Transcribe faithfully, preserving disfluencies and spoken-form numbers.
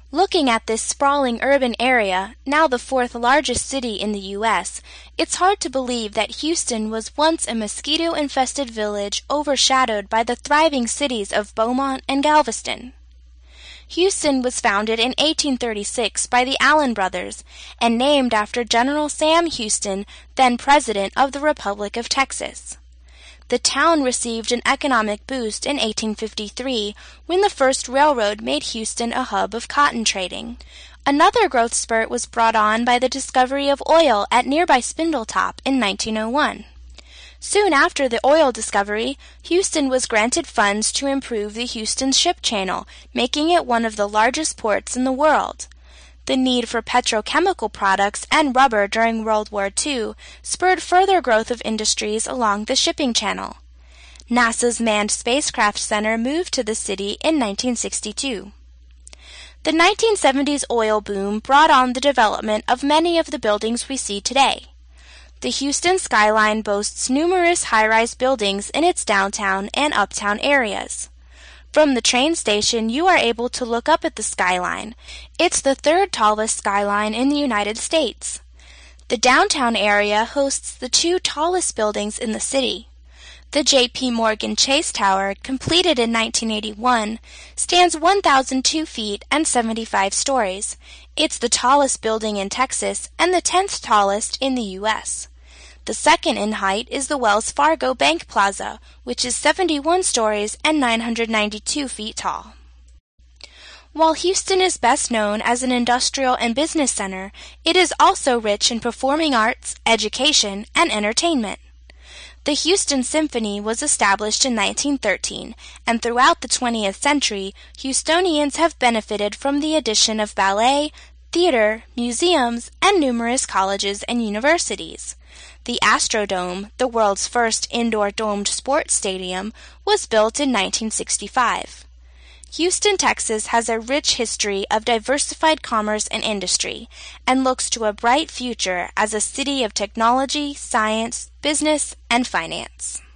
Looking at this sprawling urban area, now the fourth largest city in the U S, it's hard to believe that Houston was once a mosquito-infested village overshadowed by the thriving cities of Beaumont and Galveston. Houston was founded in eighteen thirty-six by the Allen brothers and named after General Sam Houston, then President of the Republic of Texas. The town received an economic boost in eighteen fifty-three when the first railroad made Houston a hub of cotton trading. Another growth spurt was brought on by the discovery of oil at nearby Spindletop in nineteen oh one. Soon after the oil discovery, Houston was granted funds to improve the Houston Ship Channel, making it one of the largest ports in the world. The need for petrochemical products and rubber during World War Two spurred further growth of industries along the shipping channel. NASA's Manned Spacecraft Center moved to the city in nineteen sixty-two. The nineteen seventies oil boom brought on the development of many of the buildings we see today. The Houston skyline boasts numerous high-rise buildings in its downtown and uptown areas. From the train station, you are able to look up at the skyline. It's the third tallest skyline in the United States. The downtown area hosts the two tallest buildings in the city. The J P Morgan Chase Tower, completed in nineteen eighty-one, stands one thousand two feet and seventy-five stories. It's the tallest building in Texas and the tenth tallest in the U S The second in height is the Wells Fargo Bank Plaza, which is seventy-one stories and nine hundred ninety-two feet tall. While Houston is best known as an industrial and business center, it is also rich in performing arts, education, and entertainment. The Houston Symphony was established in nineteen thirteen, and throughout the twentieth century, Houstonians have benefited from the addition of ballet, theater, museums, and numerous colleges and universities. The Astrodome, the world's first indoor domed sports stadium, was built in nineteen sixty-five. Houston, Texas has a rich history of diversified commerce and industry, and looks to a bright future as a city of technology, science, business, and finance.